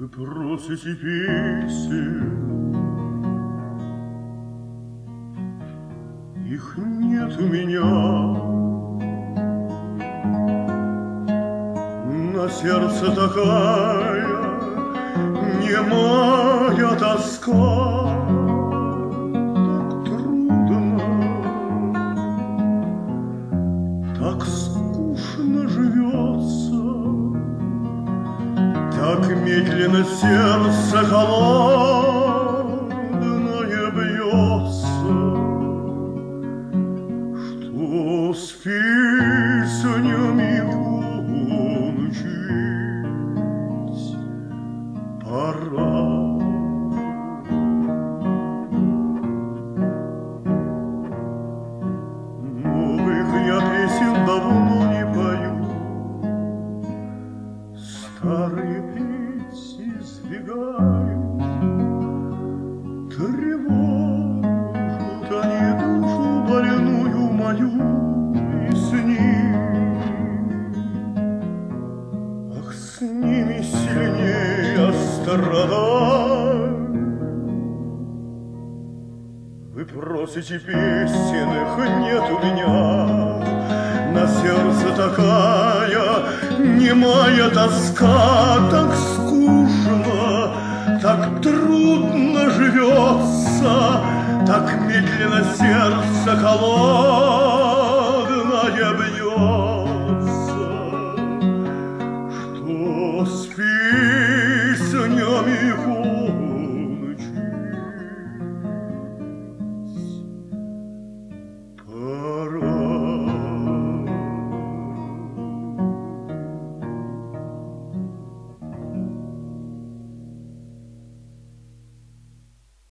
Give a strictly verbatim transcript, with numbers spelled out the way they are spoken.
просите песен, их нет у меня. На сердце такая немая тоска, так трудно, так скучно живется, так медленно сердце холодное бьется, что с песнями кончить пора. Новых я песен давно не пою, старые петь избегают, тревожат они душу больную мою и с ними, ах, с ними сильнее страдаю. Вы просите песен, их нет у меня, на сердце такая немая тоска, так скучно, так трудно живется, так медленно сердце холодное